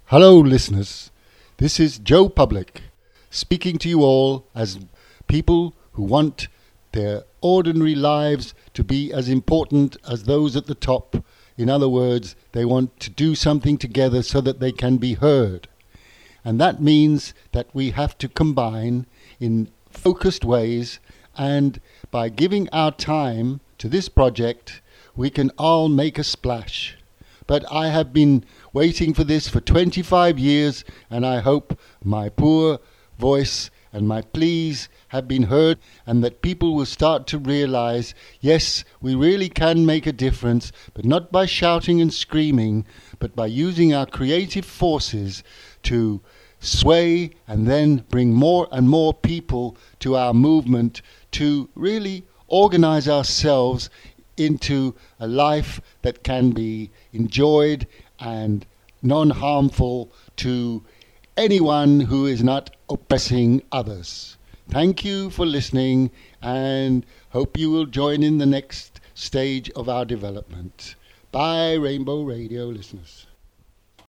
Hello, listeners. This is Joe Public speaking to you all as people who want their ordinary lives to be as important as those at the top. In other words, they want to do something together so that they can be heard. And that means that we have to combine in focused ways, and by giving our time to this project, we can all make a splash. But I have been waiting for this for 25 years, and I hope my poor voice and my pleas have been heard, and that people will start to realize, yes, we really can make a difference, but not by shouting and screaming, but by using our creative forces to sway and then bring more and more people to our movement to really organize ourselves into a life that can be enjoyed and non-harmful to anyone who is not oppressing others. Thank you for listening, and hope you will join in the next stage of our development. Bye, Rainbow Radio listeners.